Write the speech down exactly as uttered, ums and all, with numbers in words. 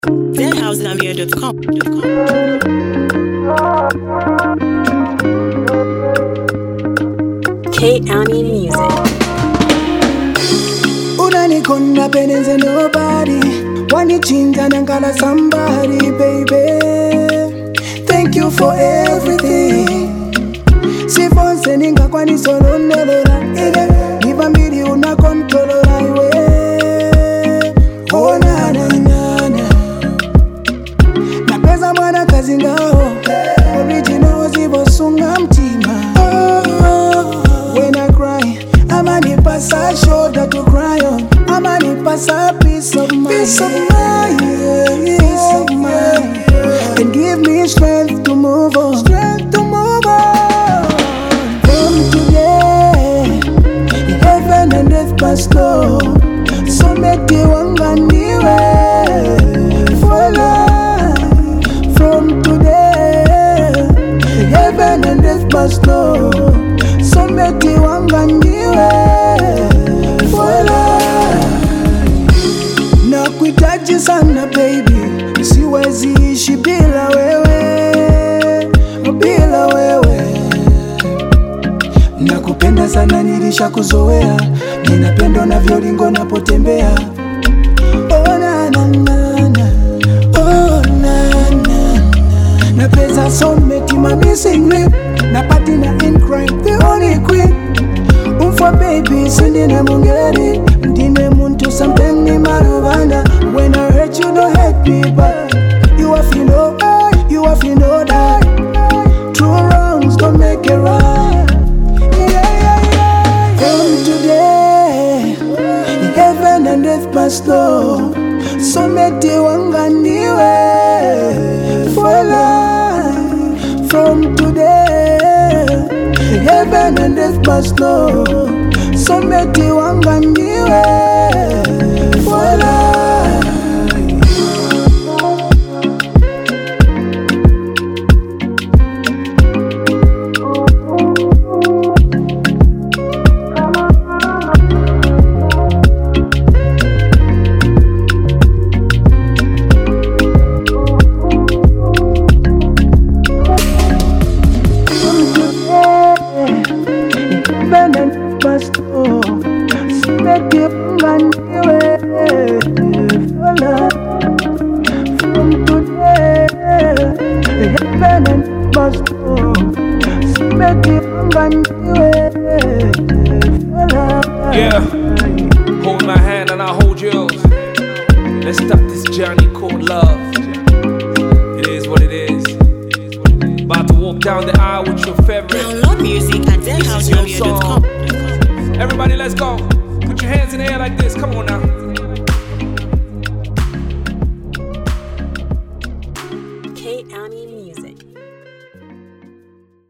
zen house zambia dot com. K Annie Music. Unanikonda penenze nobody, wanichinja nangala somebody, baby. Thank you for everything. Sifonse ninga kwani solo nolora ide, nivambiri una kontrolora iwe. Oh na na na na, napeza mwana kazi ngao, original zibo sunga mtima. Oh, when I cry, amani pasa shoulder to cry on, amani pasa peace of mind, peace of mind, yeah, peace of mind, yeah. And give me strength to move on, strength to move on. From today, heaven and earth must know. So make you wanganiwe for life. From today, heaven and earth must know. So make you wanganiwe for life. Nakuhitaji sana baby, siwezi ishi bila wewe, bila wewe. Nakupenda sana nilisha kuzoea, ninapenda unavyolingo napotembea. Oh na na na na, oh na na na. Napeza soulmate my missing link, na partner in crime, the only queen. Umfa baby, sindine mungeri, ndine muntu sometimes ni marubanda. When I hurt you don't hate me, but you have to know, you have to know that true wrongs don't make it right. From today, heaven and earth must know. So make you wanganiwe for life. From today, heaven and earth must know. So make you wanganiwe for life. Must go, so make you wanganiwe for life. From today, heaven and earth must go, so make you wanganiwe for life. Yeah, hold my hand and I'll hold yours. Let's start this journey called love. It is what it is. About to walk down the aisle with your favorite. Download music at zen house zambia dot com. Everybody, let's go. Put your hands in the air like this. Come on now.